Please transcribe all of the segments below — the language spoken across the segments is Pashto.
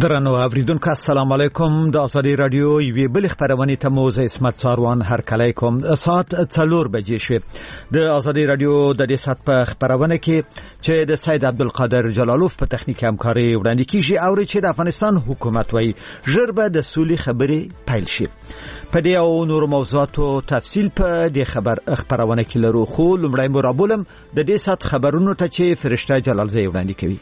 درنو اوریدونکو السلام علیکم د ازادي رادیو یوې بل خبرونه ته مو زه اسمت څاروان هر کله کوم ساعت 4 بجې شوه د ازادي رادیو د دې ساعت په خبرونه کې چې د سید عبدالقادر جلالوف په تخنیک همکاري وړاندې کیږي او چې د افغانستان حکومت وایي ژر به د سولې خبرې پیل شي په دې او نور موضوعاتو تفصیل په دې خبرونه کې لرو خو لومړی مرابولم د دې ساعت خبرونو ته چې فرشته جلالزی وړاندې کوي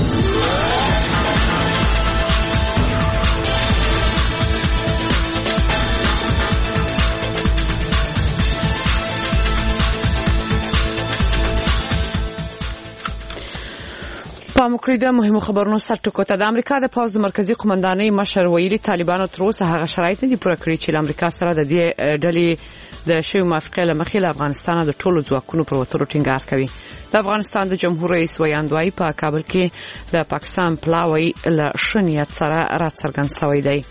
د مهمو خبرونو سرټکو ته د امریکا د پوز د مرکزی قومندانۍ مشر ویلي طالبانو تر اوسه هغه شرایط نه دي پوره کړی چې امریکا سره د دې ډلې د شوی موافقه لمخې له افغانستان د ټولو ځواکونو پر وتلو ټینګار کوي د افغانستان د جمهور رئیس ویاندوی په کابل کې د پاکستان پلاوی له شنیت سره راڅرګند شوی دی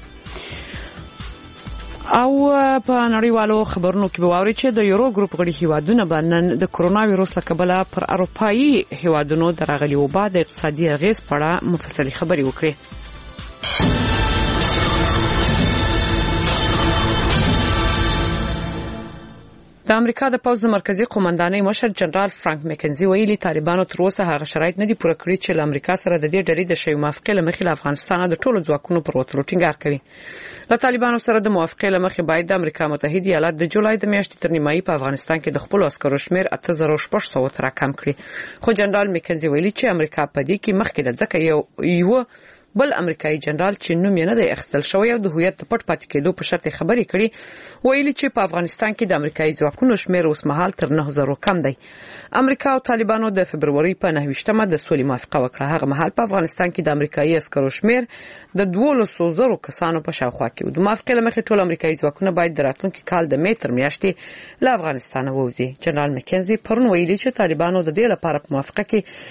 او په نړیوالو خبرونو کې به واوري چې د یورو ګروپ غړي هیوادونه باندې د کرونا وایروس له کبله پر اروپایي هیوادونو درغلي وبا د اقتصادي اغیز په اړه مفصلي خبري وکړي د امریکا د پوز د مرکزی قومندانۍ مشر جنرال فرانک مکنزي ویلي طالبانو تر اوسه هغه شرایط نه دي پوره کړی چې امریکا سره د دې ډلې د شوی موافقه لمخې له افغانستان د ټولو ځواکونو پر وتلو ټینګار کوي د طالبانو سره د موافقه لمخې باید د امریکا متحده ایالات د جولای د میاشتې تر نیمایي په افغانستان کې د خپل عسکرو شمیر 8600 تر کم کړي خو جنرال مکنزي ویلي چې امریکا په دې کې مخکې د ځکه یو بل امریکایي جنرال چې نوم یې نه دی اخیستل شوی او د هویت پټ پاتې کېدو په شرط خبرې کړي ویلي چې په افغانستان کې د امریکایي ځواکونو شمیر اوس مهال تر 9000 کم دی امریکا او طالبانو د فبرवरी په 9مه د سولې موافقه وکړه هغه مهال په افغانستان کې د امریکایي عسکرو شمیر د 1200 کسانو په شاوخوا کې و د موافقه لمخې ټول امریکایي ځواکونه باید د راتلونکي کال د مې تر میاشتې له افغانستان ووځي جنرال مکنزي پرون ویلي چې طالبانو د دې لپاره په موافقه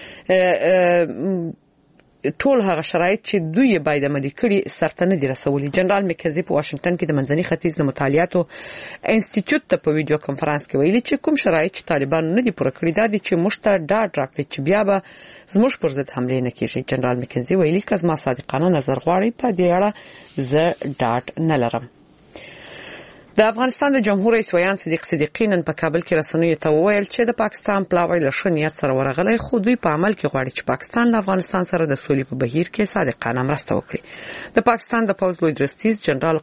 کې ټول هغه شرایط چې دوی باید عملي کړي سرته نه دي رسولي جنرال مکنزي په واشنگټن کې د منځني ختیځ د مطالعاتو انسټیټیوټ ته په ویډیو کانفرنس کې ویلي چې کوم شرایط چې طالبان نه دي پوره کړی دا دي چې موږ ته ډاډ راکړي چې بیا به زموږ پر ضد حمله نه کیږي جنرال مکنزي ویلي چې زما صادقانه نظر غواړي په دې اړه زه ډاډ نه لرم د افغانستان د جمهور رئیس ویان صدیق صدیقی نن په کابل کې رسنیو ته وویل چې د پاکستان پلاوی له شنیت سره ورغلی خو دوی په عمل کې غواړي چې پاکستان له افغانستان سره د سولې په بهیر کې صادقانه مرسته وکړي د پاکستان د پوز لوی درستیز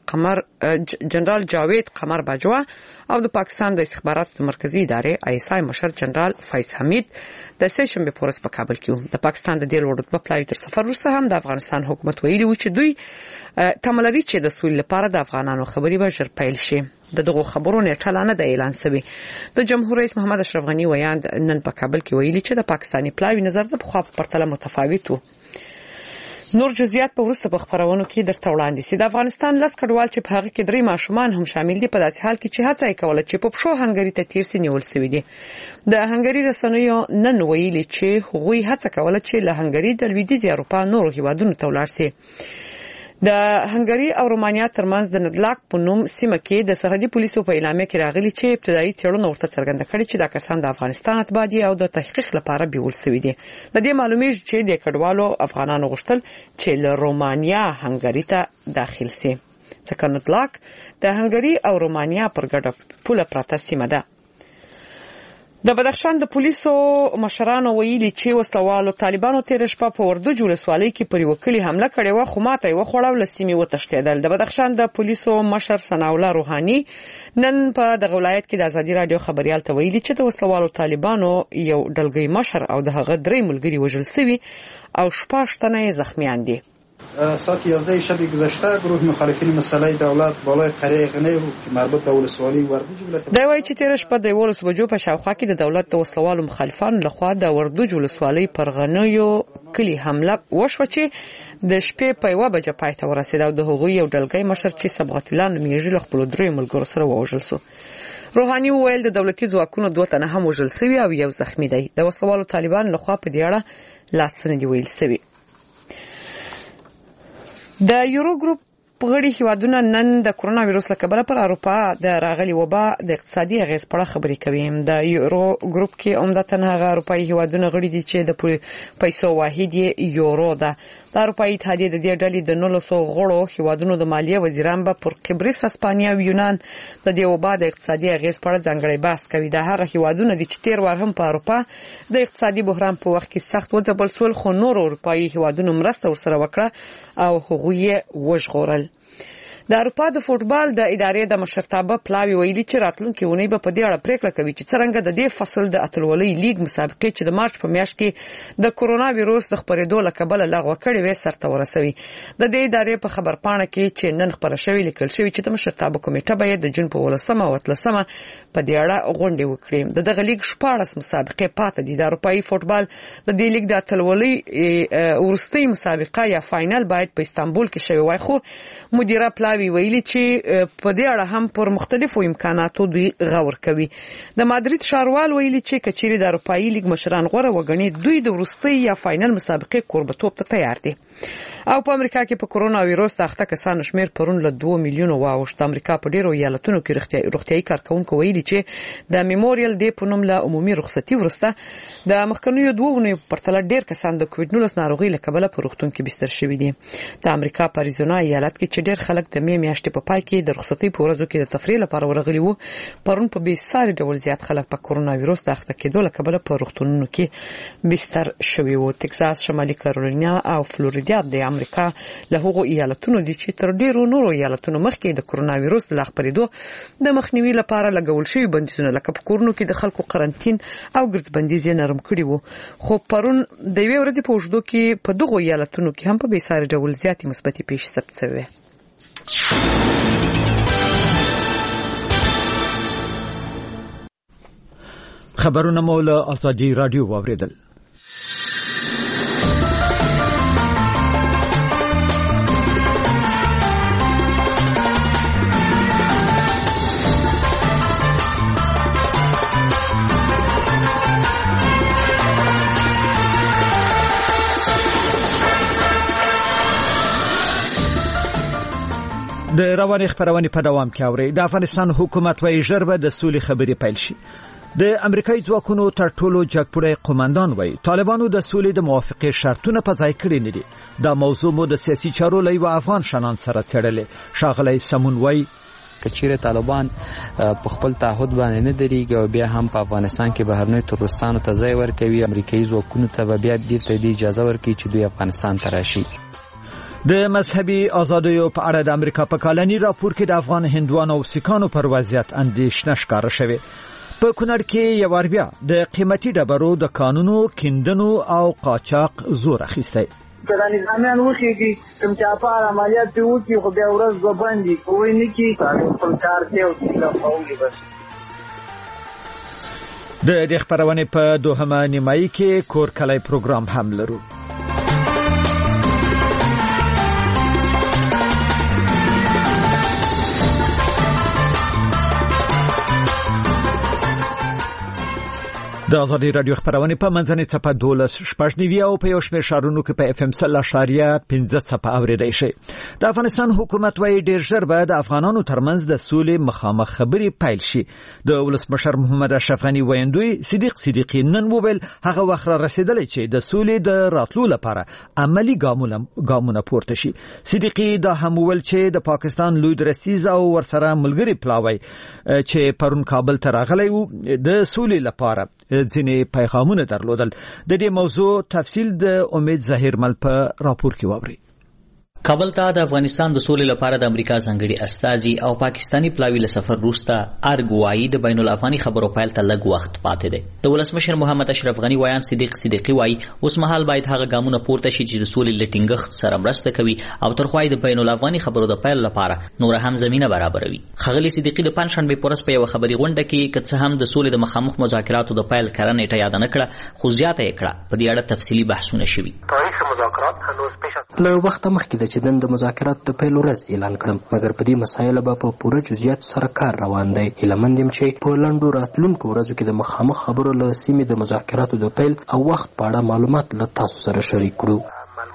جنرال جاوید قمر باجوا او د پاکستان د استخباراتو د مرکزی ادارې آی اس آی مشر جنرال فیض حمید د سه شنبه پورس په کابل کې د پاکستان د ډیل وړت په پلاوی تر سفر وروسته هم د افغانستان حکومت ویلي و چې دوی تملري چې د سولې لپاره د افغانانو خبري به ژر پیل شي دغه خبرو نیټه لا نه د اعلان شوی د جمهور رئیس محمد اشرف غنی ویاند نن په کابل کې ویلي چې د پاکستاني پلاوی نظر د خو په پرتله متفاوت وو نور جزئیات په ورسته په خبرونو کې درته وړاندې سي د افغانستان لاس کډوال چې په هغه کې درې ماشومان هم شامل دي په داسې حال کې چې هڅه یې کوله چې په پښو هنګری ته تیر سي نیول شوی دي د هنګری رسنیو نن ویلي چې هغوی هڅه کوله چې له هنګری د لویدیځ اروپا نور هیوادونو ته ولاړ سي د هنګری او رومانیا ترمنځ د ندلاک په نوم سیمه کې د سرحدي پولیسو په اعلامیه کې راغلي چې ابتدایي څېړنه ورته څرګنده کړې چې دا کسان د افغانستان اتباع دي او د تحقیق لپاره بیول شوي دي د دې معلومیږي چې د کډوالو افغانانو غوښتل چې له رومانیا هنګری ته داخل شي ځکه ندلاک د هنګری او رومانیا پر ګډه پوله پراته سیمه ده د بدخشان د پولیسو مشرانو ویلي چې وسلوالو طالبانو تیر شپه په وردوج ولسوالۍ کې پر وکیل حمله کړې و خو ماته یې وخوړل لسیمې وتښتېدل د بدخشان د پولیسو مشر ثنا الله روحاني نن په دغه ولایت کې د ازادي رادیو خبريال ته ویلي چې د وسلوالو طالبانو یو ډلګۍ مشر او د هغه درې ملګري وژل شوي او 14 تنه زخمیان دي ساعت 11 شب گذشته گروه مخالفین مسئله دولت بالای قریه غنی رو که مربوط به ولسوالی وردوج ولایت دا وایي چې تیر شپه د 12 بجو په شاوخوا کې د دولت د وسلوالو مخالفانو لخوا د وردوج ولسوالی پر غنیو کلی حمله وشوه چې د شپې په 1 بجه پای ته ورسېد او د هغوی یو ډلګۍ مشر چې صبغت الله نومیږي له خپل درې ملګرو سره ووژل شو روحاني وویل د دولتي ځواکونو 2 تنه هم وژل شوي او یو زخمی دی د وسلوالو طالبان لخوا په دې اړه لاس نه دی ویل شوی د یورو ګروپ غړي هیوادونه نن د کرونا وایروس له کبله پر اروپا د راغلي وبا د اقتصادي اغیز په اړه خبرې کوي. د یورو ګروپ کې عمدتاً هغه اروپایي هیوادونه غړي دي چې د پیسو واحد یورو ده. د اروپایي اتحادیې د دې ډلې د 900 غړو هیوادونو د مالیه وزیران به پر قبرس، اسپانیا او یونان د دې وبا د اقتصادي اغیز په اړه ځانګړی بحث کوي. دا هغه هیوادونه دي چې تیر وار هم په اروپا د اقتصادي بحران په وخت کې سخت وځپل سول، خو نور اروپایي هیوادونو مرسته ورسره وکړه او هغوی وژغورل. د اروپا د فوټبال د ادارې د مشرتابه پلاوی ویلي چې راتلونکي اونۍ به په دې اړه پریکړه کوي چې څنګه د دې فصل د اتلولۍ لیګ مسابقې چې د مارچ په میاشت کې د کرونا وایروس د خپرېدو له کبله لغوه کړې وې سرته ورسوي. د دې ادارې په خبرپاڼه کې چې نن خبره شوې لیکل شوی چې د مشرتابه کمیټه به د جون په 18 او 13 په دې اړه غونډه وکړي. د دغه لیګ 14 مسابقې پاتې دي. د اروپایي فوټبال د دې لیګ د اتلولۍ ورستۍ مسابقه یا فاینل باید په استانبول کې شوی وای، خو مدیره پلاوی ویلي چې په دې اړه هم پر مختلفو امکاناتو دوی غور کوي. د مادرید شاروال ویلي چې کچېری د اروپایي لیګ مشران غوړه وګڼي دوی د ورستۍ یا فاینل مسابقې کوربتوب ته تیار دي. او په امریکا کې په کرونا وایروس د اخته کسانو شمیر پرون له 2 میلیونه واوښت. امریکا په ډیرو ایالتونو کې روغتیايي کارکونکو ویلي چې د میموریال ډے په نوم له عمومي رخصتي ورسته د مخکنیو 2 ونیو پرتله ډیر کسان د کووډ 19 ناروغي له کبله په روغتون کې بستر شوي دي. د امریکا په اریزونا ایالت کې چې ډیر خلک د می میاشتې په پای کې د رخصتي په ورځو کې د تفریح لپاره ورغلي وو، پرون په بیساري ډول زیات خلک په کرونا وایروس د اخته کېدو له کبله په روغتونونو کې بستر شوي وو. ټکساس، شمالي کارولینا او فلوریدا د امریکا له هغو ایالتونو دي چې تر ډیرو نورو ایالتونو مخکې د کرونا وایروس د خپرېدو د مخنیوي لپاره لګول شوي بندیزونه لکه په کورونو کې د خلکو قرنطین او ګرځبندیز نرم کړي وو. خو پرون د یوې ورځې په اوږدو کې په دغو ایالتونو کې هم په بیساري ډول زیاتې مثبتې پیښې ثبت شوې. خبرونه مو له آزادي رادیو واوریدل. د رواني خبرونه په دوام کې اوري. د افغانستان حکومت وايي ژر به د سولې خبرې پیل شي. د امریکایي ځواکونو تر ټولو جګپوړی قومندان وايي طالبانو د سولې د موافقې شرطونه په ځای کړی نه دي. دا موضوع مو د سیاسي چارو له یو افغان شنان سره څېړلې. شاغلی سمون وايي کچېره طالبان په خپل تعهد باندې نه درېږي او بیا هم په افغانستان کې بهرنیو تروریستانو ته ځای ورکوي، امریکایي ځواکونو ته به بیا بیرته د اجازه ورکړي چې دوی افغانستان ته راشي. د مذهبي آزادیو په اړه د امریکا په کالني راپور کې د افغان هندوانو او سیکانو پر وضعیت اندېښنه ښکاره شوې. په کونړ کې یو وار بیا د قیمتي ډبرو د کانونو کیندنو او قاچاق زور اخیستی. که دا نظامیان وخیږي کوم چې اپار عملیات دی وکړي خو بیا ورځ به باندې کوی نه کی خپل کار دی او څنګه قومي بس. د دې خبرونه په دوهمه نیمایي کې کور کلی پروګرام هم لرو. د آزادي رادیو خبرونه په منځنۍ صفحه 12 او په یو شمېر شهرونو کې په اف ام 0.15 صفحه اوریدای شي. د افغانستان حکومت وايي ډیر ژر به د افغانانو ترمنځ د سولې مخامخ خبرې پیل شي. د ولسمشر محمد اشرف غنی ویندوی صدیقی نن وویل هغه وخت را رسیدلی چې د سولې د راتلو لپاره عملی ګامونه پورته شي. صدیقی دا هم وویل چې د پاکستان لوی درستیز او ورسره ملګری پلاوی چې پرون کابل ته راغلی وو د سولې لپاره ځینې پیغامونه درلودل. د دې موضوع تفصیل د امید ظاهر مل په راپور کې واوري. کابل ته د افغانستان د سولې لپاره د امریکا ځانګړي استازي او پاکستانی پلاوی له سفر وروسته ارګوایي د بین الافغاني خبرو پیل ته لږ وخت پاتې دی. د ولسمشر محمد اشرف غنی ویان صدیقی وایي اوس مهال باید هغه ګامونه پورته شي چې د سولې له ټینګښت سره مرسته کوي او ترخوای د بین الافغاني خبرو د پیل لپاره نور هم زمينه برابروي. خغلی صدیقی د پنځشنبه پورس په یو خبري غونډه کې کڅ هم د سولې د مخامخ مذاکراتو د پیل کړنې ته یاد نه کړه، خو زیاته یې کړه په دې اړه تفصیلی بحثونه شوي. تاریخ مذاکرات هنوز پیش له وخت مخکې د چدن د مذاکرات د پیل ورځ اعلان کړم، مګر په دې مسایلو په پوره جزئیات سره کار روان دی. هیلمند يم چې په لندو راتلونکو ورځو کې د مخامخ خبرو له سیمې د مذاکراتو د پیل او وخت په اړه معلومات له تاسو سره شریک کړو.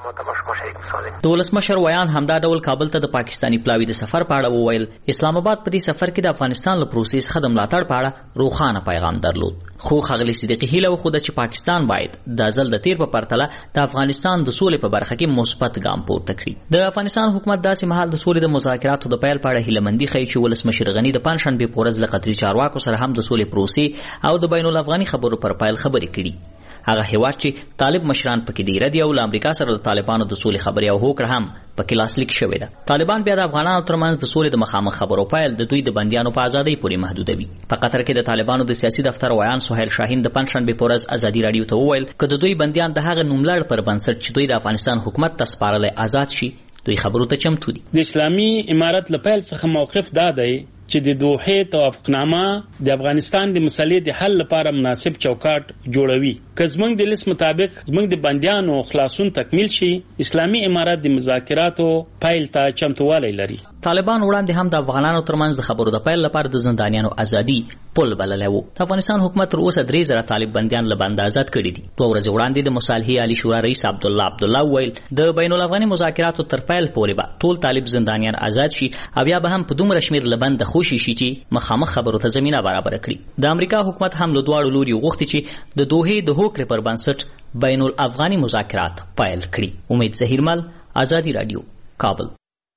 ما ته ماشومان شریک وساتئ. د ولسمشر ویان همدا ډول کابل ته د پاکستانی پلاوي د سفر په اړه وویل. اسلام آباد په دې سفر کې د افغانستان له پروسې څخه د ملاتړ په اړه روښانه پیغام درلود. خو ښاغلي صدیقي هیله وښوده چې پاکستان باید د ځل د تیر په پرتله د افغانستان د سولې په برخه کې مثبت ګام پورته کړي. د افغانستان حکومت داسې مهال د سولې د مذاکراتو د پیل په اړه هیلهمندي ښیي چې ولسمشر غني د پنجشنبې په ورځ له قطري چارواکو سره هم د سولې پروسې او د بین الافغاني خبرو پر پیل خبرې کړي. هغه هیواد چې طالب مشران پکې دی ردی او امریکا سره د طالبانو د سولې خبرې او هوکړه هم پکې لاسلیک شوې ده. طالبان بیا د افغانانو ترمنځ د سولې د مخامخ خبرو پیل د دوی د بندیانو په ازادۍ پورې محدودوي. په قطر کې د طالبانو د سیاسي دفتر ویان سهیل شاهین د پنجشنبې په ورځ ازادي راډیو ته وویل که د دوی بندیان د هغه نوملړ پر بنسټ چې دوی د افغانستان حکومت ته سپارلی آزاد شي دوی خبرو ته چمتو دي. د اسلامي امارت له پیل څخه موقف دا دی چې د دوحې توافقنامه د افغانستان د مسلې د حل لپاره مناسب چوکاټ جوړوي. که زموږ د لیست مطابق زموږ د بندیانو خلاصون تکمیل شي اسلامي امارت د مذاکراتو پیل ته چمتووالی لري. طالبان وړاندې هم د افغانانو ترمنځ د خبرو د پیل لپاره د زندانیانو ازادي پل بللی وو. د افغانستان حکومت تر اوسه 3000 طالب بندیان له بند آزاد کړي دي. 2 ورځې وړاندې د مصالحې عالی شورا رئیس عبدالله ویل د بین الافغاني مذاکراتو تر پیل پورې به ټول طالب زندانیان آزاد شي او بیا به هم په دومره شمیر له بند خوشي شي چې مخامخ خبرو ته زمينه برابر کړي. د امریکا حکومت هم له دواړو لوري غوښتي چې د دوحې د هوکړې پر بنسټ بین الافغاني مذاکرات پیل کړي. امید ظهیرمل، آزادی رادیو، کابل.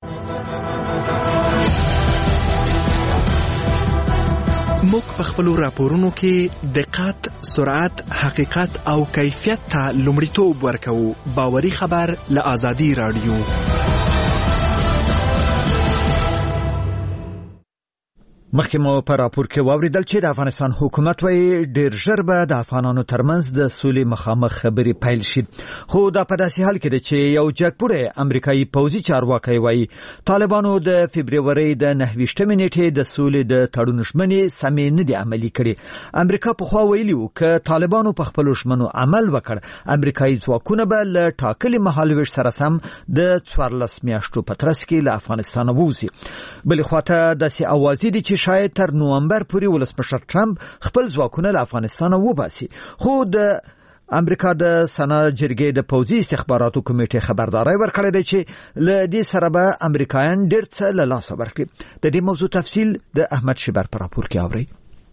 موږ په خپلو راپورونو کې دقت، سرعت، حقیقت او کیفیت ته لومړیتوب ورکوو. باوري خبر له آزادی رادیو. مخکې مو په راپور کې واوریدل چې د افغانستان حکومت وايي ډیر ژر به د افغانانو ترمنځ د سولې مخامخ خبرې پیل شي. خو دا په داسې حال کې ده چې یو جګپوړی امریکایي پوځي چارواکی وايي طالبانو د فبرवरी د 29 نیټې د سولې د تړون ژمنې سمې نه دي عملي کړي. امریکا په خوا ویلي و چې طالبانو په خپل ژمنو عمل وکړ امریکایي ځواکونه به له ټاکلي مهالويش سره سم د 14 میاشتو په ترڅ کې له افغانستان ووځي. بل خواته داسې اوازې دي چې شاید تر نومبر پورې ولسمشر ټرمپ خپل ځواکونه له افغانستان وباسي. خو د امریکا د سنا جرګې د پوځي استخباراتو کمیټې خبرداري ورکړې ده چې له دې سره به امریکایان ډېر څه له لاسه ورکړي. د دې موضوع تفصیل د احمد شیبر په راپور کې اورئ.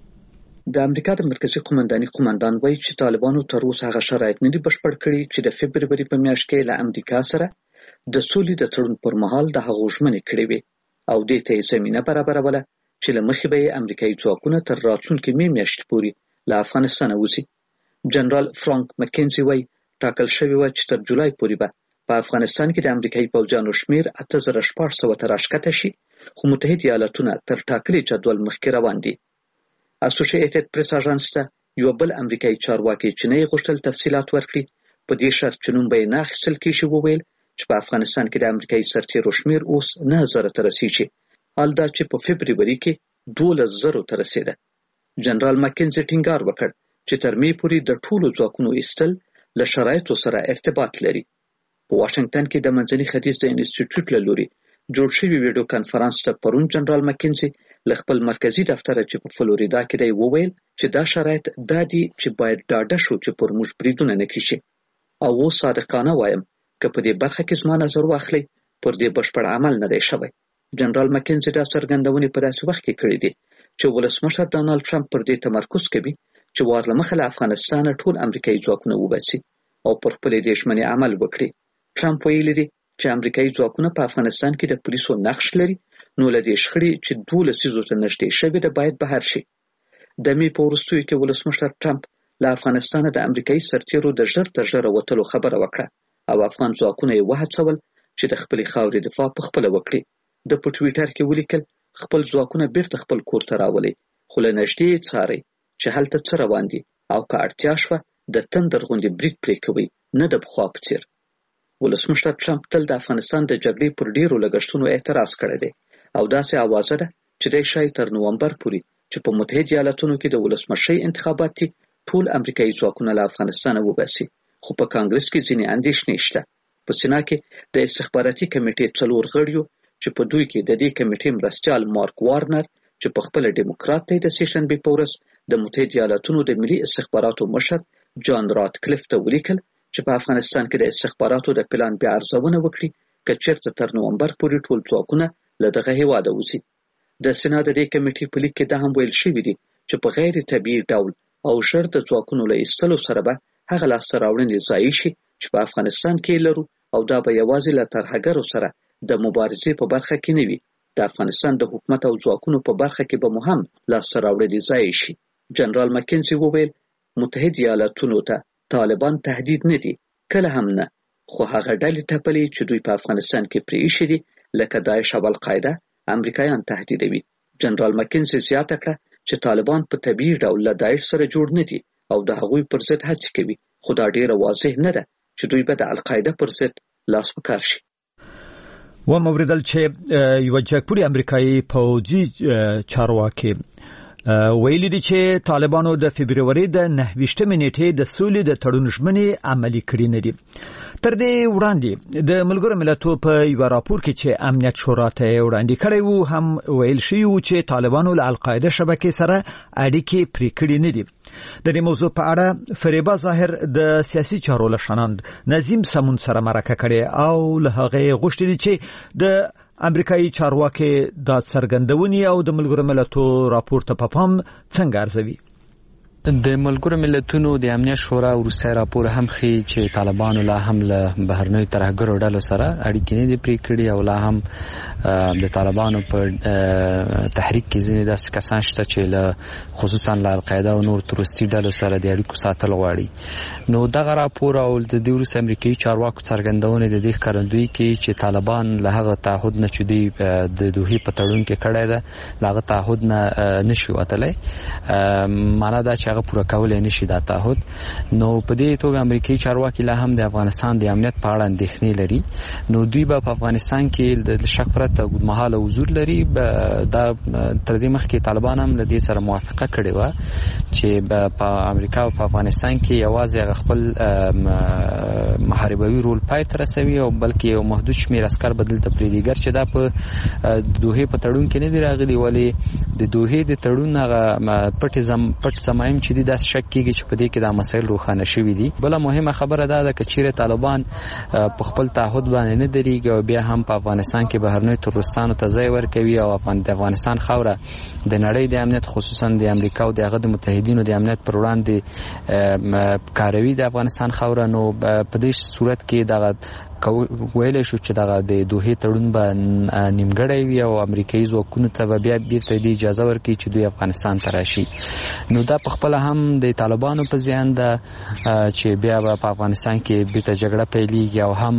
د امریکا د مرکزی قومندان وایي چې طالبانو تر اوسه هغه شرایط نه دي بشپړ کړي چې د فبرवरी په میاشت کې له امریکا سره د سولې د تړون پر مهال د هغو ژمنې کړې وي او دې ته زمينه برابروله چې له مخې به امریکایي ځواکونه تر راتلونکي میاشتې پورې له افغانستان وځي. جنرال فرانک مکینزي وایي ټاکل شوی و چې تر جولای پورې به په افغانستان کې د امریکایي پوځیانو شمیر 8600 ته راښکته شي، خو متحده ایالاتونه تر ټاکلي جدول مخکې روان دي. اسوسییټډ پریس اژانس ته یو بل امریکایي چارواکي چې نه غوښتل تفصیلات ورکړي په دې شرط چې نوم به نه اخیستل کېږي وویل چې په افغانستان کې د امریکایي سرتیرو شمیر اوس 9000 ته رسیږي، حال دا چې په فبرवरी کې 12000 ته رسیده. جنرال مکینزي ټینګار وکړ چې تر می پورې د ټولو ځواکونو ایستل له شرایطو سره ارتباط لري. په واشنگټن کې د منځني ختیځ د انسټیټیوټ له لوري جوړ شوی ویډیو کانفرنس ته پرون جنرال مکینزي له خپل مرکزی دفتر چې په فلوریدا کې دی وویل چې دا شرایط دادي چې باید ډاډه شو چې پر موږ بریدونه نه کیږي. او صادقانه وایم که په دې برخه کې زما نظر واخلي پر دې بشپړ عمل نه دی شوی. جنرال مکینزي دا څرګندونې په داسې وخت کې کړې دي چې ولسمشر ډانلډ ټرمپ پر دې تمرکز کوي چې وارله مخه له افغانستان ټول امریکایي ځواکونه وباسي او پر خپلې دې ژمنې عمل وکړي. ټرمپ ویلي دی چې امریکایي ځواکونه په افغانستان کې د پولیسو نقش لري، نو له دې شخړې چې 12 لسیزو ته نږدې شوې ده باید بهر شي. د می په وروستیو کې ولسمشر ټرمپ له افغانستان د امریکایي سرتیرو د ژر تر ژره وتلو خبره وکړه او افغان ځواکونه یې وهڅول چې د خپلې خاورې دفاع په خپله وکړي. د په ټویټر کې ولیکل خپل ځواکونه بیرته خپل کور ته راولي، خو له نږدې څاري چې هلته څه روان دي او که اړتیا شوه د تندر غوندې برید پرې کوي، نه د پخوا په څیر. ولسمشر ټرمپ تل د افغانستان د جګړې پر ډیرو لګښتونو اعتراض کړی دی او داسې اوازه ده چې دی شاید تر نومبر پورې چې په متحده ایالاتونو کې د ولسمشۍ انتخابات دي ټول امریکایي ځواکونه له افغانستانه وباسي. خو په کانګرس کې ځینې اندېښنې شته. په سینا کې د استخباراتي کمیټې 4 غړیو چې په دوی کې د دې کمیټې مرستیال مارک وارنر چې په خپل ډیموکرات دی د سیشنبې په ورځ د متحده ایالاتونو د ملي استخباراتو مشر جان راتکلیف ته ولیکل چې په افغانستان کې د استخباراتو د پلان بیا ارزونه وکړي که چېرته تر نومبر پورې ټول ځواکونه له دغه هېواده وځي. د سنا د دې کمیټې په لیک کې دا هم ویل شوي دي چې په غیر طبیعي ډول او ژر د ځواکونو له ایستلو سره به هغه لاسته راوړنې ضایع شي چې په افغانستان کې لرو او دا به یوازې له ترهګرو سره د مبارزې په برخه کې نه وي، د افغانستان د حکومت او ځواکونو په برخه کې به مو هم لاسته راوړنې ضایع شي. جنرال مکنزي وویل متحد ایالاتونو ته طالبان تهدید نه دي، کله هم نه، خو هغه ډلې ټپلې چې دوی په افغانستان کې پرې ایښي دي لکه داعش او القاعده امریکایان تهدیدوي. جنرال مکنزي زیاته کړه چې طالبان په طبیعي ډول له داعش سره جوړ نه دي او د هغوی پر ضد هڅې کوي، خو دا ډیره واضح نه ده چې دوی به د القاعده پر ضد لاس په کار شي. وموردل چې یو جګپوري امریکایي پوځي چارواکي ویلي دي چې طالبانو د فبرवरी د 29 نیټې د سولې د تړون ژمنې عملي کړې نه دي. تر دې وړاندې د ملګرو ملتونو په یو راپور کې چې امنیت شورا ته وړاندې کړی وو هم ویل شوی و چې طالبانو له القاعده شبکې سره اړیکې پرې کړې نه دي. د دې موضوع په اړه فریبا ظاهر د سیاسي چارو لشناند نظیم سمون سره مرکه کړې او له هغه غوښتي دي چې د امریکایي چارواکي د څرګندونې او د ملګرو ملتونو راپور ته په پام څنګه ارزوي. د ملګرو ملتونو د امنیت شورا وروستی راپور هم ښیي چې طالبانو لا هم له بهرنیو ترهګرو ډلو سره اړیکې نه دي پرې کړي او لا هم د طالبانو په تحریک کې ځینې داسې کسان شته چې له خصوصا له القاعده او نور تروریستي ډلو سره د اړیکو ساتل غواړي. نو دغه راپور او د دې وروسته امریکایي چارواکو څرګندونې د دې ښکارندویي کوي چې طالبان له هغه تعهد نه چې دوی د دوحې په تړون کې کړی ده له هغه تعهد نه نشي وتلی، معنا دا چې هغه پوره کولای نشي دا تعهد. نو په دې توګه امریکایي چارواکي لا هم د افغانستان د امنیت په اړه اندېښنې لري. نو دوی به په افغانستان کې د شک پرته اوږدمهاله حضور لري. دا تر دې مخکې طالبان هم له دې سره موافقه کړې وه چې په امریکا او په افغانستان کې یوازې هغه خپل محاربوي رول پای ته رسوي او بلکې یو محدود شمېر عسکر به دلته پرېږدي. ګرچې دا په دوحې په تړون کې نه دي راغلي، ولې د دوحې د تړون هغه پټ ضمایم چې دي داسې شک کېږي چې په دې کې دا مسایل روښانه شوي دي. بله مهمه خبره دا ده که چیرې طالبان په خپل تعهد باندې نه درېږي او بیا هم په افغانستان کې بهرنیو تروریستانو ته ځای ورکوي او د افغانستان خاوره د نړۍ د امنیت خصوصا د امریکا او د هغه د متحدینو د امنیت پر وړاندې کاروي د افغانستان خاوره، نو په دې صورت کې دغه ویلی شو چې دغه د دوحې تړون به نیمګړی وي او امریکایي ځواکونو ته به بیا بیرته دې اجازه ورکړي چې دوی افغانستان ته راشي. نو دا په خپله هم د طالبانو په زیان ده چې بیا به په افغانستان کې بیرته جګړه پیلیږي او هم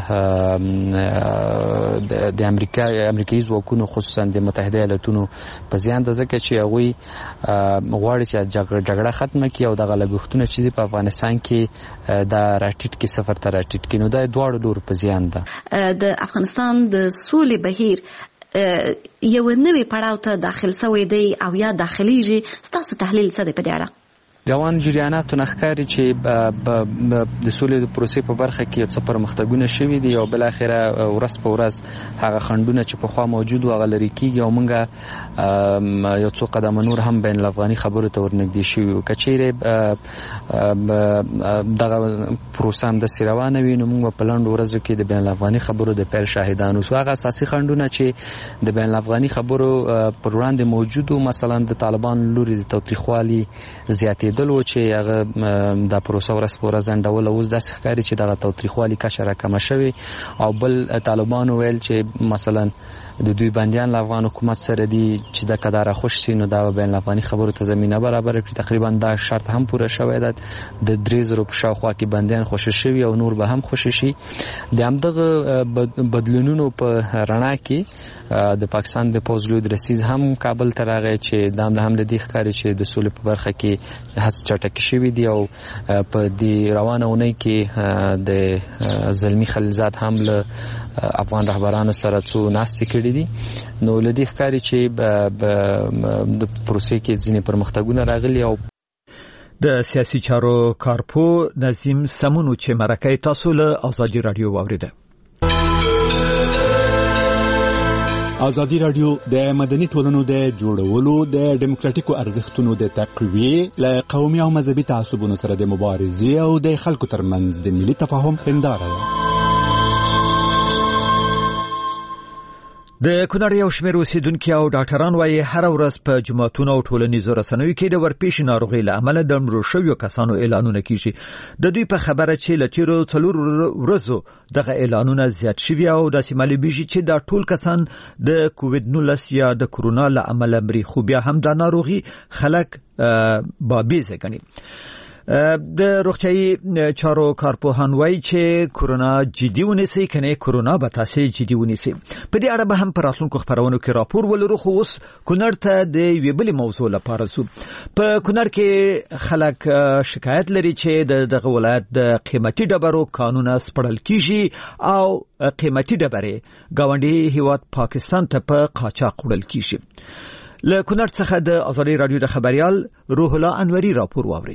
د امریکایي ځواکونو خصوصا د متحده ایالاتونو په زیان ده، ځکه چې هغوی غواړي چې جګړه ختمه کړي او دغه لګښتونه چې دي په افغانستان کې دا راټیټ کړي، صفر ته راټیټ کړي. نو دا دواړو په زیان ده. د افغانستان د سولې بهیر یو نوې پړاو ته داخل شوی دی او یا داخليږي، ستاسو تحلیل څه دی په دې اړه؟ روان جریاناتو نه ښکاري چې د سولې د پروسې په برخه کې څه پرمختګونه شوي دي او بل اخره ورځ په ورځ هغه خنډونه چې پخوا موجود و هغه لرې کېږي او موږ یو څو قدمه نور هم بین الافغاني خبرو ته ورنږدې شوي وو. که چیرې دغه پروسه همداسې روانه وي نو موږ په لنډو ورځو کې د بین الافغاني خبرو د پیل شاهدان اوسو. هغه اساسي خنډونه چې د بین الافغاني خبرو پر وړاندې موجود وو، مثلا د طالبانو لوري د تاوتریخوالي زیاتېدل و چې هغه د پروسه ورځ په ورځ ځنډول، اوس داسې ښکاري چې دغه تاوتریخوالي کچه راکمه شوې. او بل طالبانو ویل چې مثلا د دوی بندیان له افغان حکومت سره دي چې د کداره خوش سي نو دا بین الافغاني خبرو ته زمينه برابر کړي. تقریبا دا شرط هم پوره شوی ده، د 3000 په شاوخوا کې بندیان خوشی شوي او نور به هم خوشی شي. د همدغه بدلونونو په رڼا کې د پاکستان د پوځ لوی رئیس هم کابل ته راغی چې دا هم د دې ښکاري چې د سولې په برخه کې هڅې چټکې شوې دي او په دې روانه اونۍ کې د زلمی خلیلزاد هم له افغان رهبرانو سره څو ناستې کړې دي. نو له دې ښکاري چې د پروسې کې ځینې پرمختګونه راغلي. او د سیاسي چارو کارپو نظیم سمونو چې مرکه تاسو له ازادي رادیو واوریده. ازادي رادیو د مدني ټولنو د جوړولو د ډیموکراتیکو ارزښتونو د تقویې له قومي او مذهبي تعصبونو سره د مبارزې او د خلکو ترمنځ د ملي تفاهم هنداره ده. د کونړ یو شمېر اوسیدونکي او ډاکټران وايي هر ورځ په جماعتونو او ټولنیزو رسنیو کې د ورپېښې ناروغۍ له امله د مړو شویو کسانو اعلانونه کیږي. د دوی په خبره چې له تیرو 4 ورځو دغه اعلانونه زیات شوي او داسې معلومیږي چې دا ټول کسان د کووډ-19 یا د کرونا له امله مري، خو بیا هم دا ناروغي خلک بابیزه ګڼي. د روغتیايي چارو کارپوهان وایي چې کرونا جدي ونیسي کنه کرونا به تاسو جدي ونیسي. په دې اړه به هم پر راتلونکو خبرونو کې راپور ولرو. خو اوس کونړ ته د یوې بلې موضوع لپاره سو. په کونړ کې خلک شکایت لري چې دغه ولایت د قیمتي ډبرو قانون سپړل کیږي او قیمتي ډبرې گاونډي هیواد پاکستان ته په قاچاق وړل کیږي. له کونړ څخه د ازادي رادیو د خبريال روح الله انوري راپور واوري.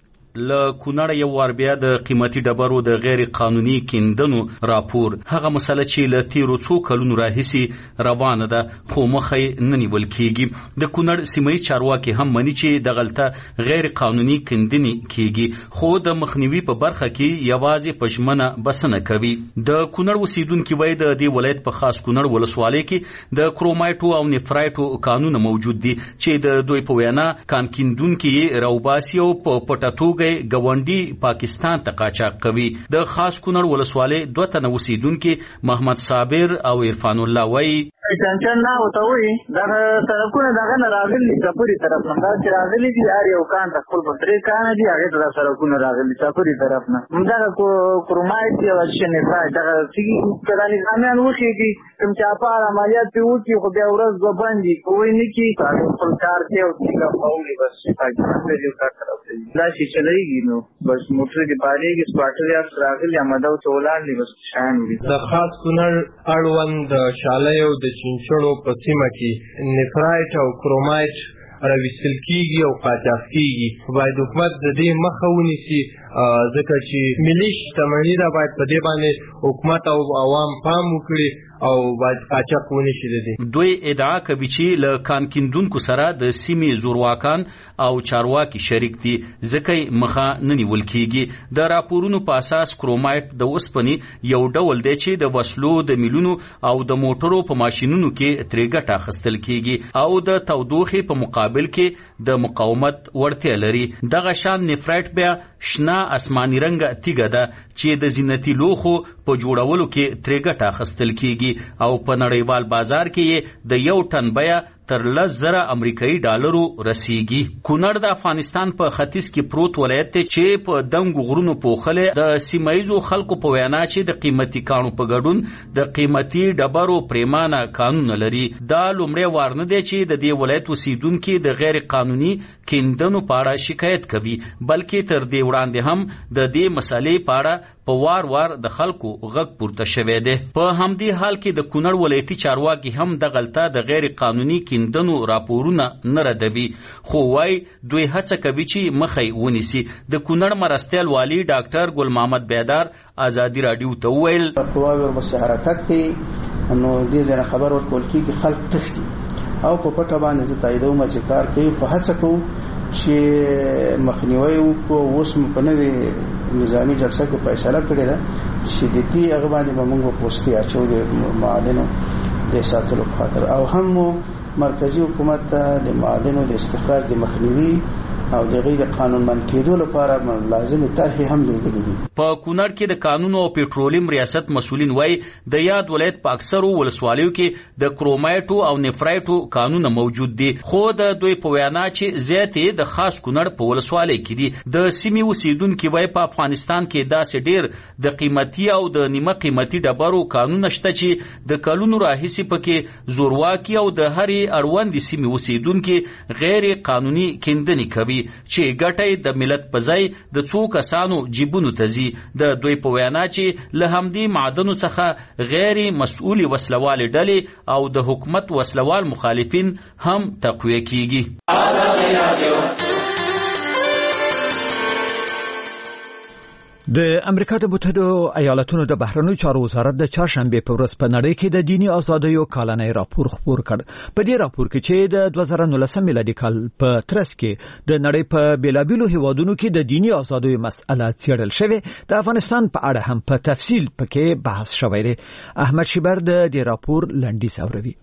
له کونړ یو ور بیا د قیمتي ډبرو د غیر قانوني کیندنو راپور هغه مسله چې له تیرو څو کلونو راهیسي روانه ده خو مخې نه نیول کیږي. د کونړ سیمې چارواکي هم مني چې د غلطه غیر قانوني کیندنې کیږي، خو د مخنیوي په برخه کې یوازې پښمنه بسنه کوي. د کونړ اوسیدونکو وایي د دې ولایت په خاص کونړ ولسوالۍ کې د کرومایټو او نفرایټو قانون موجود دي چې د دوی په وینا کان کیندونکو راوباسي او په پټاتوګ گاونډي پاکستان ته قاچاق کوي. د خاص کونړ ولسوالۍ 2 تنه اوسیدونکو محمد صابر او عرفان الله وایي چنچن نه وتاوي دا طرفونه دغه نه راغلي چپوري طرف نه دا چې راغلي دي هر یو کان ته خپل بطري کان دي هغه ته سرکونه راغلي چپوري طرف نه دا کرومایټ یو شنه فای دا چې کله نظامیان وشيږي کوم چې په عملیات دی وکی خو بیا ورځ وباندي کوی نه کی خپل کار دی او څنګه فاولي بس پاکستان ته یو کار کوي دا چې چلایږي نو بس موټر دی پاره کې سپاټر یا راغلي امدو چولان دی بس شان دي. د خاص کونړ اړوند شاله او د چنچړو په سیمه کې نفرایټ او کرومایټ راویستل کیږي او قاچاق کیږي. باید حکومت د دې مخه ونیسي ځکه چې ملي شتمني دا باید په دې باندې حکومت او عوام پام وکړي او باید قاچاق ونشي. دوی ادعا کوي چې له کان کیندونکو سره د سیمې زورواکان او چارواکي شریک دي ځکه مخه نه نیول کیږي. د راپورونو په اساس کرومایټ د اوسپنې یو ډول دی چې د وسلو د میلونو او د موټرو په ماشينونو کې ترې ګټه اخیستل کیږي او د تودوخې په مقابل کې د مقاومت وړتیا لري. دغه شان نفرایټ بیا شنه آسماني رنګ تیګه ده چې د زینتي لوخو په جوړولو کې ترې ګټه اخیستل کیږي او په نړیوال بازار کې د یو ټن بیه تر 10,000 امریکایي ډالرو رسیږي. کونړ د افغانستان په ختیځ کې پروت ولایت دی چې په دنګ غرونو پوښلې د سیمایزو خلکو په وینا چې د قیمتي کانو په ګډون د قیمتي ډبرو پریمانه قانون لري. دا لومړی وار نه دی چې د دې ولایت اوسیدونکو د غیر قانوني کیندنو په اړه شکایت کوي، بلکې تر دې وړاندې هم د دې مسالې په اړه په وار د خلکو غږ پورته شوی دی. په همدې حال کې د کونړ ولایتي چارواکي هم د غلطه د غیر قانوني کیندنو راپورونه نه ردوي، خو وايي دوی هڅه کوي چې مخې ونیسي. د کونړ مرستیال والی ډاکټر ګل محمد بیدار ازادي رادیو ته وویل قواوی ورپسې حرکت کوي نو دې ځای خبر ورکول کېږي خلک تښتي او په پټه باندې زه تاییدوم چې کار کوي خو هڅه کوو چې مخنیوي وکړو. اوس په نوې نظامی جلسه کې فیصله کړې ده چې د دې هغه باندې به موږ پوسټي اچو د معادنو د ساتلو په خاطر او هم مرکزی حکومت د معادنو د استخراج د مخنیوي او د غیر قانونمند کېدو لپاره لازمي طرحې هم لګولې دي. په کونړ کې د قانون او پېټرولیم ریاست مسولین وایي د یاد ولایت په اکثرو ولسوالیو کې د کرومایټو او نفرایټو قانون موجود دي، خو د دوی په وینا چې زیاتې د خاص کونړ په ولسوالۍ کې دي. د سیمې اوسیدونکو وایي په افغانستان کې داسې ډېر د قیمتي او د نیمه قیمتي ډبرو قانون شته چې د کلونو راهیسې پکې زورواکي او د هرې اړوندې سیمې اوسیدونکو غیر قانوني کیندنې کوي چې ګټه د ملت په ځای د څو کسانو جیبونو ته ځي. د دوی په وینا چې له همدې معدنو څخه غیر مسؤلي وسلوال ډلې او د حکومت وسلوال مخالفین هم تقویه کیږي. د امریکا د متحده ایالاتونو د بهرنیو چارو وزارت د چهارشنبه په ورځ په نړۍ کې د دینی ازادیو کلنی راپور خپور کړ. په دې راپور کې چې د 2019 میلادي کال په ترڅ کې د نړۍ په بیلابیلو هیوادونو کې د دینی ازادیو مسأله څېړل شوې، د افغانستان په اړه هم په تفصیل پکې بحث شوی دی. احمد شیبر د دې راپور لنډیز اوروي.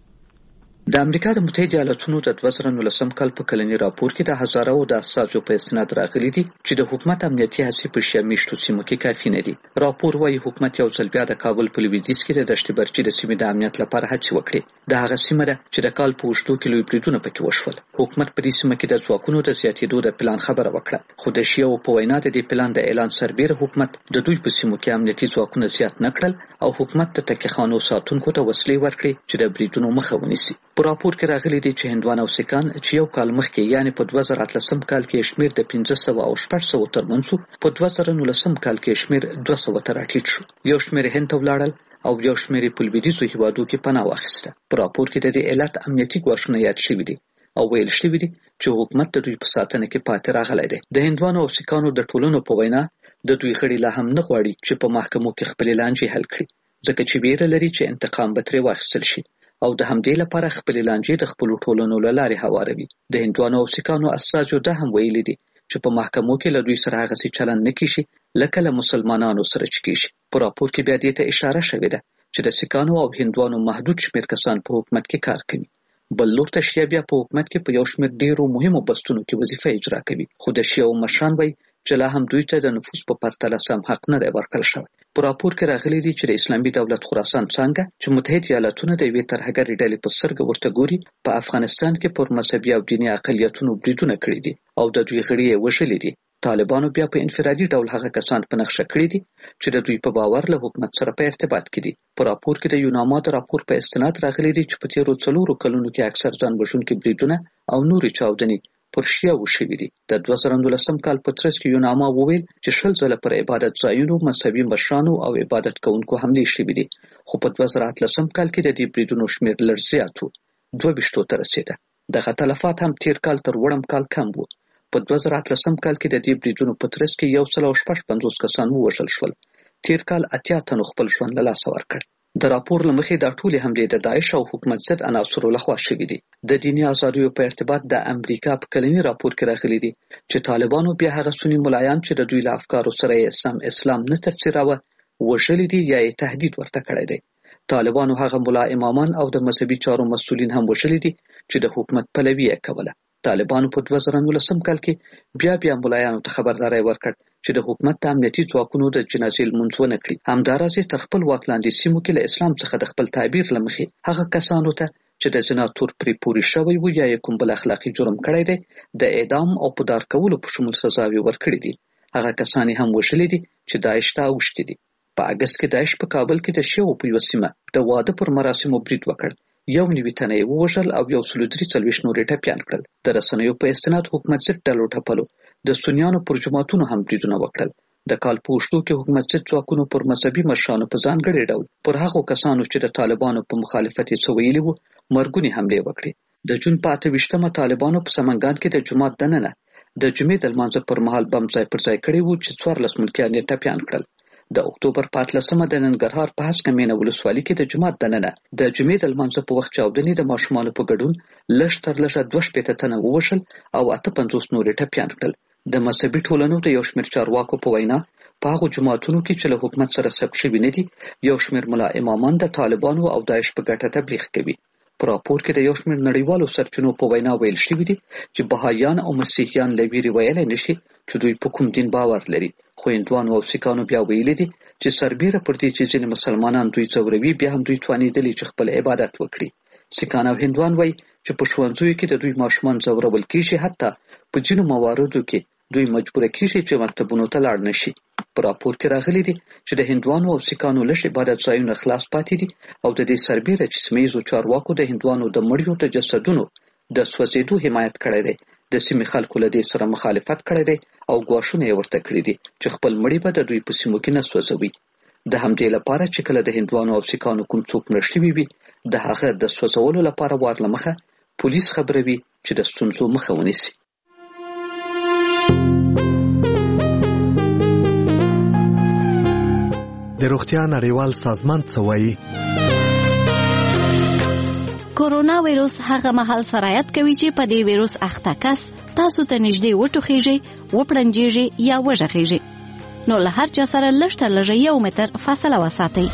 د امریکا د متحده ایالاتونو د 2019 کال په کلنی راپور کې د هزارو د اساسو په استناد راغلي دي چې د حکومت امنیتي هڅې په شیا میشتو سیمو کې کافي نه دي. راپور وايي حکومت یو ځل بیا د کابل په لویدیځ کې د دشت برچي د سیمې د امنیت لپاره هڅې وکړې. د هغه سیمه ده چې د کال په وشتو کې لوی بریدونه پکې وشول. حکومت په دې سیمه کې د ځواکونو د زیاتېدو د پلان خبره وکړه، خو د شیعو په وینا د دې پلان د اعلان سربېره حکومت د دوی په سیمو کې امنیتي ځواکونه زیات نه کړل او حکومت د تکیخانو ساتونکو ته وسلې ورکړې چې د بریدونو مخه ونیسي. په راپور کې راغلي دي چې هندوان او سیکان چې یو کال مخکې یعنی په 2018 کال کې شمیر د 1500 او 600 ترمنځ، په 2019 کال کې شمیر 200 ته راټیټ شو. یو شمیر هند ته ولاړل او یو شمیر په لویدیځو هیوادو کې پناه واخیسته. په راپور کې د دې علت امنیتي ګواښونه یاد شوي دي او ویل شوي دي چې حکومت د دوی په ساتنه کې پاتې راغلی دی. د هندوانو او سیکانو د ټولنو په وینا د دوی غړي لا هم نه غواړي چې په محکمو کې خپل لانجې حل کړي، ځکه چې ویره لري چې انتقام به ترې واخیستل شي او د همدې لپاره خپل لانجې د خپل ټولنو لارې هواروي. د هندوانو او سیکانو اساسو ده هم ویلي دي چې په محکمو کې له دوی سره هغه څه چلن نه کیږي لکه له مسلمانانو سره چې کیږي. په راپور کې بیا دې ته اشاره شوې ده چې د سیکانو او هندوانو محدود شمیر کسان په حکومت کې کار کوي. بل لور ته شیعه بیا په حکومت کې په یو شمیر ډیرو مهمو بستونو کې وظیفه اجرا کوي، خو د شیعو مشران وایي چې لا هم دوی ته د نفوذ په پرتله سم حق نه دی ورکړل شوی. په راپور کې راغلي دي چې د اسلامي دولت خراسان څنګه چې متحده ایالاتونه د یوې ترهګرې ډلې په سترګه ورته ګوري، په افغانستان کې پر مذهبي او دیني اقلیتونو بریدونه کړي دي او د دوی غړي یې وژلي دي. طالبانو بیا په انفرادي ډول هغه کسان په نقشه کړي دي چې د دوی په باور له حکومت سره په ارتباط کې دي. په راپور کې د یوناما د راپور په استناد راغلي دي چې په تیرو 4 کلونو کې اکثر ځان وژونکي بریدونه او نورې چاودنې پر شیعه وشوي دي. د 2019 کال په ترڅ کې یوناما وویل چې 10 ځله پر عبادت ځایونو، مذهبي مشرانو او عبادت کوونکو حملې شوي دي، خو په 2018 کال کې د دې بریدونو شمیر لږ زیات و، 22 ته رسیده. دغه تلفات هم تیر کال تر وړم کال کم وو. په 2018 کال کې د دې بریدونو په ترڅ کې 155 کسان ووژل شول. تیر کال 80 تنو خپل ژوند له لاسه ورکړ. د راپور لمخې دا ټولې حملې د داعش او حکومت ضد عناصرو لخوا شوي دي. د دیني ازادیو په ارتباط د امریکا په کلنی راپور کې راغلي دي چې طالبانو بیا هغه سنی ملایان چې د دوی له افکارو سره یې اسلام نه تفسیراوه وژلي دي یا یې تهدید ورته کړی دی. طالبانو هغه ملا امامان او د مذهبي چارو مسؤلین هم وژلي دي چې د حکومت پلوي یې کوله. طالبانو په 2019 کال کې بیا ملایانو ته خبرداري ورکړ چې د حکومت د امنیتي ځواکونو د جنازې لمونځ ونه کړي. همداراز تر خپل واک لاندې سیمو کې له اسلام څخه د خپل تعبیر له مخې هغه کسانو ته چې د زنا تور پرې پوري شوی وو یا کوم بل اخلاقي جرم کړی دی د اعدام او په دار کولو په شمول سزاوي ورکړي دي. هغه کسان هم وژلي دي چې داعش ته اوښتي دي. په اگست کې داعش په کابل کې د شیعو په یو سیمه د واده پر مراسمو برید وکړ. 91 تنه یې ووژل او 143 نورې ټپیان کړل. د رسنیو په استناد حکومت ضد ډلو ټپلو د سنیانو پر جماعتونو هم بریدونه وکړل. د کال په وشتو کې حکومت ضد ځواکونو پر مذهبي مشرانو په ځانګړي ډول پر هغو کسانو چې د طالبانو په مخالفت یې څه ویلي وو مرګونې حملې وکړې. د جون په 28مه طالبانو په سمنګان کې د جومات دننه د جمعې د لمانځه پر مهال بم ځای پر ځای کړی وو چې 14 ملکیان یې ټپیان کړل. د اکتوبر په 18مه د ننګرهار په هسکه مینه ولسوالۍ کې د جومات دننه د جمعې د لمانځه په وخت چاودنې د ماشومانو په ګډون لږ تر لږه 2 تنه ووژل او 58 نورې ټپیان کړل. د مذهبي ټولنو د یو شمېر چارواکو په وینا په هغو جوماتونو کې چې له حکومت سره ثبت شوي نه دي یو شمېر ملا امامان د طالبانو او داعش په ګټه تبلیغ کوي. په راپور کې د یو شمېر نړیوالو سرچینو په وینا ویل شوي دي چې بهایان او مسیحیان له ویرې ویلی نشي چې دوی په کوم دین باور لري، خو هندوانو او سیکانو بیا ویلي دي چې سربیره پر دې چې ځینې مسلمانان دوی ځوروي بیا هم دوی توانېدلي چې خپل عبادت وکړي. سیکان او هندوان وایي چې په ښوونځیو کې د دوی ماشومان ځورول کېږي، حتی په ځینو مواردو کې دوی مجبوره کېږي چې مکتبونو ته لاړ نشي. په راپور کې راغلي دي چې د هندوانو او سیکانو لږ عبادت ځایونه خلاص پاتې دي او د دې سربیره چې سیمه ییزو چارواکو د هندوانو د مړیو د جسدونو د سوځېدو حمایت کړی دی، د سیمې خلکو له دې سره مخالفت کړی دی او ګواښونه یې ورته کړي دي چې خپل مړي به د دوی په سیمو کې نه سوځوي. د همدې لپاره چې کله د هندوانو او سیکانو کوم څوک مړ شوي وي د هغه د سوځولو لپاره وار له مخه پولیس خبروي چې د ستونزو مخه ونیسي. د روغتیا نړیوال سازمان څه وایي؟ کورونا وایروس هغه مهال سرایت کوي چې په دې وایروس اخته کس تاسو ته نږدې وټوخیږي، وپړنجیږي یا وژغیږي. نو له هر چا سره لږ تر لږه 1 متر فاصله وساتئ.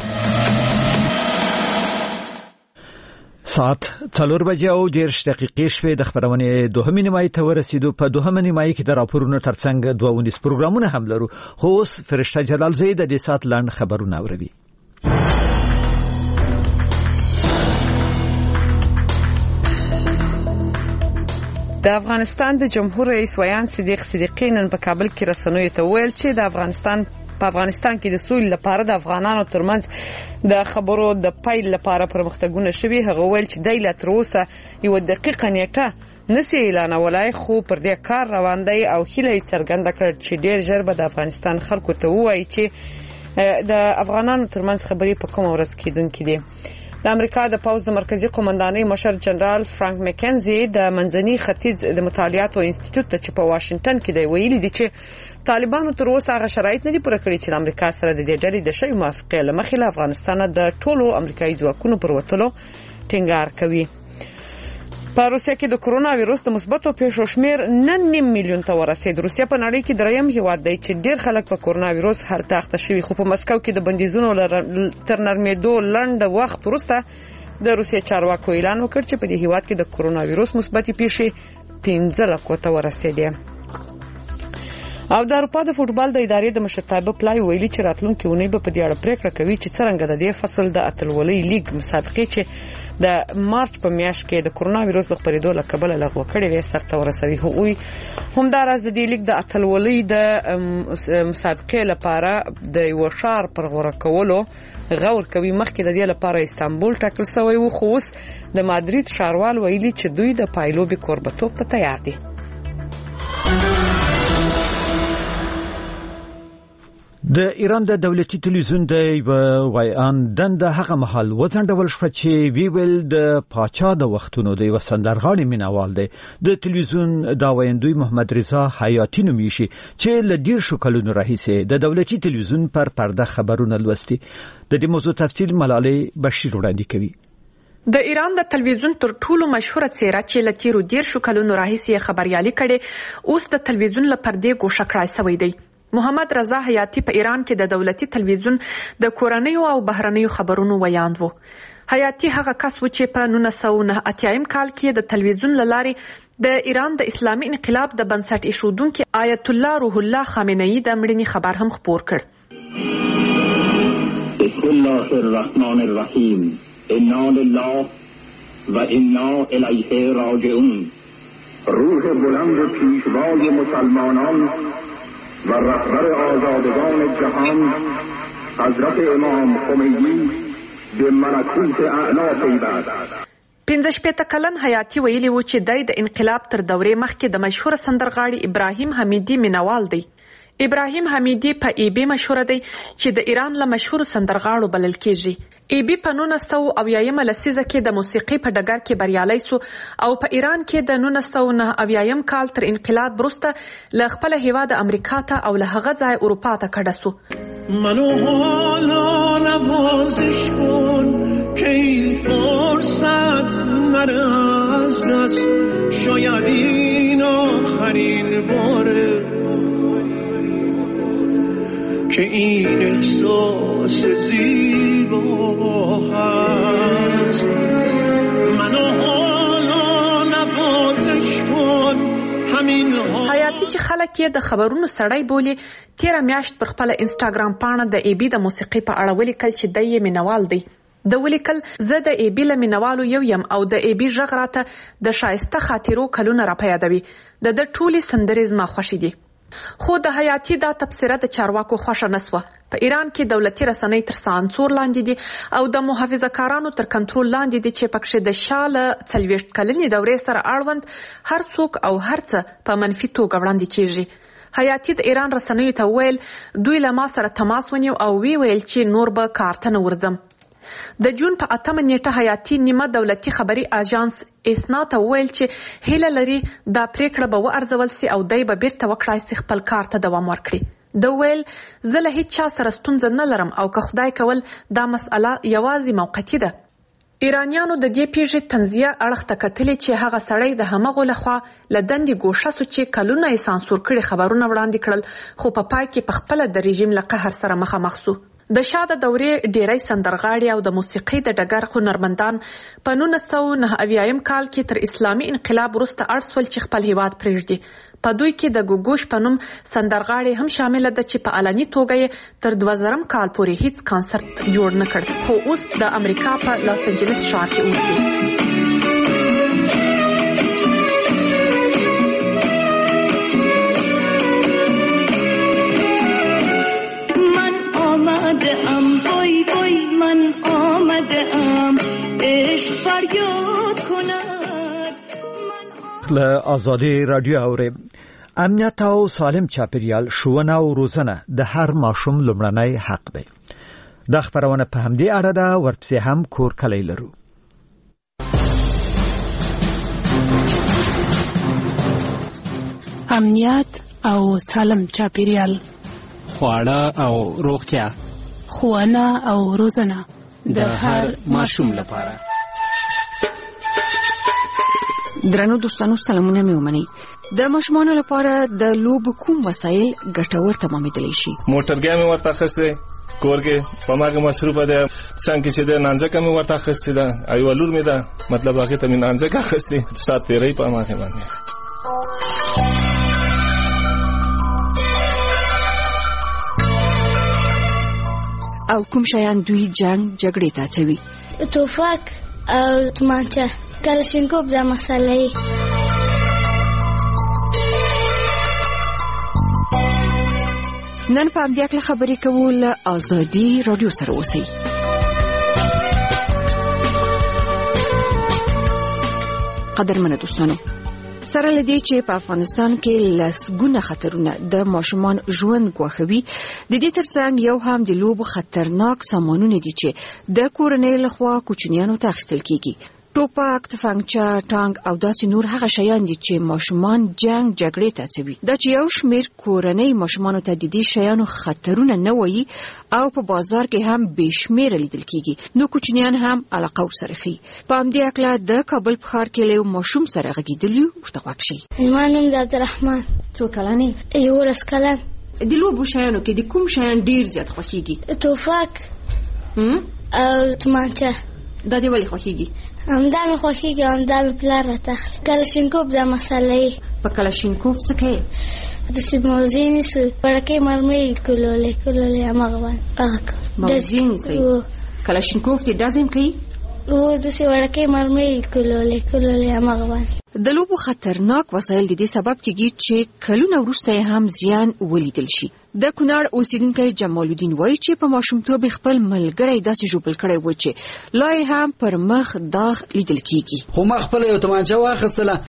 ساعت 4 بجې او 10 دقیقې شوې. د خبرونې دوهمې نیمایي ته ورسېدو. په دوهمه نیمایي کې د راپورونو ترڅنګ 22 پروګرامونه هم لرو. خو اوس فرشته جلالزی د دې ساعت لاند خبرونه اوري. د افغانستان د جمهور رئیس ویان صدیق صدیقی نن په کابل کې رسنیو ته ویل چې د افغانستان کې د سولې لپاره د افغانانو ترمنځ د خبرو د پیل لپاره پرمختګونه شوي. هغه ویل چې د تر اوسه یو دقیقه نیټه نسی اعلانولای، خو پر دې کار روان دی او هیله څرګنده کړه چې ډیر ژر به د افغانستان خلکو ته ووایي چې د افغانانو ترمنځ خبرې په کومه ورځ کېدونکې دي. د امریکا د پوځ د مرکزی قومندانۍ مشر جنرال فرانک مکنزي د منځني ختیځ د مطالعاتو انسټیټیوټ ته چې په واشنگټن کې دی ویلي دي چې طالبانو تر اوسه هغه شرایط نه دي پوره کړی چې د امریکا سره د دې ډلې د شی موافقه لمخې له افغانستان د ټولو امریکایي ځواکونو پر وتلو ټینګار کوي. په روسیه کې د کرونا وایروس د مثبتو پیښو شمیر 9 میلیون ته ورسید. روسیه په نړۍ کې دریم هیواد دی چې ډیر خلک په کرونا وایروس هلته اخته شوي. خو په مسکو کې د بندیزونو تر نرمېدو لنډ وخت وروسته د روسیې چارواکو اعلان وکړ چې په دې هیواد کې د کرونا وایروس مثبتې پیښې 15 لکو ته ورسېدې. او د اروپا د فوټبال د ادارې د مشرتابه پلای ویلي چې راتلونکي اونۍ به په دې اړه پریکړه کوي چې څنګه د دې فصل د اتلولۍ لیګ مسابقې چې د مارچ په میاشت کې د کرونا وایروس د خپرېدو له کبله لغوه کړې وې سرته ورسوي. هغوی همداراز د دې لیګ د اتلولۍ د مسابقې لپاره د یو ښار پر غوره کولو غور کوي. مخکې د دې لپاره استانبول ټاکل شوی و، خو اوس د مادرید ښاروال ویلي چې دوی د پایلوبې کوربتوب ته تیار دي. د ایران د دولتي تلویزیون د ویان دنده هغه مهال وځنډول شو چې ویل د پاچا د وختونو د وسندرغاړي مینوال دی. د تلویزیون دا ویندوی محمد رضا حیاتی نومي شي چې ل ډیر شو کلونو راهیسه د دولتي تلویزیون پر پرده خبرونه لوستي. د دې موضوع تفصیل ملالۍ بشیر وړاندې کوي. د ایران د تلویزیون تر ټولو مشهوره څیره چې ل تیرو ډیر شو کلونو راهیسه خبريالي کړي اوس د تلویزیون ل پردې ګوښه کړای شوی دی. محمد رضا حیاتی په ایران کې د دولتي تلویزیون د کورنیو او بهرنیو خبرونو ویاند وو. حیاتی هغه کس و چې په 1989 کال کې د تلویزیون لارې د ایران د اسلامي انقلاب د بنسټ ایښودونکي آیت الله روح الله خامنه‌ای د مړینې خبر هم خپور کړ. بسم الله الرحمن الرحیم انا لله و انا الیه راجعون. روح بلند پیشوای مسلمانان و رهبر آزادگان جهان حضرت امام خمینی به ملکوت اعلی پیوست. 15 کلن حیاتی ویلی و چې د انقلاب تر دورې مخکې د مشهور سندرغاړي ابراهیم حمیدی مینوال دی. ابراهیم حمیدی په ای بی مشهور دی چې د ایران له مشهور سندرغاړو بلل کیږي. ای بی په 1990 لسیزه کې د موسیقي په ډګر کې بریالی سو او په ایران کې د 1990 کال تر انقلاب وروسته له خپل هیواد امریکا ته او له هغه ځای اروپا ته کډه سو. منو حالا نوازش کن که این فرصت نره از دست شاید این آخرین باره که این احساس زیبا هست. منو حالا نوازش کن همین حیاتی چې خلک یې د خبرونو سړی بولي تیره میاشت پر خپل انسټاګرام پاڼه د ای بی د موسیقي په اړه ولیکل چې دی یې مینوال دی. د ولیکل زه د ای بی له مینوالو یو یم او د ای بی غږ راته د شایسته خاطرو کلونه را په یادوي. د ټولې سندرې زما خوښې دي. خو د حیاتی دا تبصره د چارواکو خوښه نسوه. په ایران کې دولتي رسنۍ تر سانسور لاندې دي او د محافظه کارانو تر کنټرول لاندې دي چې پکښې د شاله 40 کلنې دورې سره اړوند هر څوک او هر څه په منفي توګه وړاندې کیږي. حیاتی د ایران رسنیو ته ویل دوی له ما سره تماس ونیو او ویل چې نور به کار ته نه ورځم. د جون په 8 نیټه حیاتی نیمه دولتي خبري اژانس اسنا ته ویل چې هیله لري دا پریکړه به وارزول سي او دای به بیرته وکړای سي خپل کار ته دوام ورکړي. د ویل زه له هیڅ چا سره ستونزه نه لرم او که خدای کول دا مسأله یوازې موقتی ده. ایرانیانو د دې پیښې تنزیه اړخ ته کتلې چې هغه سړی د همغو لخوا له دندې ګوښه سو چې کلونه یې سانسور کړي خبرونه وړاندې کړل، خو په پای کې په خپله د رژیم له قهر سره مخامخ سو. د شاده دورې ډیری سندرغاړي او د موسیقۍ د ډګر هنرمندان په 1999 کال کې تر اسلامي انقلاب وروسته اړ سول چې خپل هیواد پرېږدي. په دوی کې د ګوګوش په نوم سندرغاړي هم شامل ده چې په علني توګه یې تر 2000 کال پورې هیڅ کانسرت جوړ نه کړ، خو اوس د امریکا په لاس انجلس ښار کې اوسي. من آمده ام عشق فریاد کند. له آزادی رادیو اوري امنیت او سالم چاپیریال ښوونه او روزنه د هر ماشوم لومړنی حق دی. دا خبرونه په همدې اړه ده، ورپسې هم کور کلی لرو. امنیت او سالم چاپیریال، خواړه او روغتیا، ښوونه او روزنه د هر ماشوم لپاره. درنو دوستانو سلامونه مې ومنئ. د ماشومانو لپاره د لوبو کوم وسایل ګټور تمامېدلی شي؟ موټرګی مې ورته اخیستی، کور کې په ماګه مصروفه ده، څنګه چې د نانځکه مې ورته اخیستې ده، یوه لور مې ده، مطلب هغې ته مې نانځکه اخیستې، ساعت تېرۍ په ماګه باندې. او کوم شیان دوی جنگ جګړې ته اچوي؟ توفک او تومانچه، کلاشینکوف دا مسئله. نن په همدې اړه خبرې کوو. له آزادي رادیو سره اوسئ. قدرمنو دوستانو، سره لدې چې په افغانستان کې لسګونه خطرونه د ماشومان ژوند ګواښوي، د دې ترڅنګ یو هم د لوبو خطرناک سامانونه دي چې د کورنۍ لخوا کوچنیانو ته اخیستل کیږي. ټوپک، تفنګچه، ټانک او داسې نور هغه شیان دي چې ماشومان جنگ جګړې ته اچوي. دا چې یو شمیر کورنۍ ماشومانو ته د دې شیانو خطرونه نه وایي او په بازار کې هم بې شمیره لیدل کیږي، نو کوچنیان هم علاقه ورسره ښیي. په همدې اړه د کابل په ښار کې له یو ماشوم سره غږېدلي، ورته غوږ شئ. زما نوم د عبدالرحمن. څو کلن یې؟ 11 کلن. د لوبو شیانو کې د کوم شیان ډیر زیات خوښیږي؟ توفک او تومانچه. دا دې ولې خوښیږي؟ همدا مې خوښیږي، همدا مې پلار راته. کلاشینکوف دا مسئله. په کلاشینکوف څه کوي؟ داسې موزې نیسو، وړکۍ مرمۍ کولولې هماغه باندې موزې نیسئ. کلاشینکوف دې ډزم کوي؟ داسې وړکۍ مرمۍ کولولې هماغه باندې. د لوبو خطرناک وسایل د دې سبب کېږي چې کلونه وروسته هم زیان ولیدل شي. د کونړ اوسیدونکی جمال الدین وایي چې په ماشومتوب خپل ملګری داسې ژوبل کړی و چې لا هم پر مخ داغ لیدل کېږي. خو ما خپله یو تومانچه واخیستله،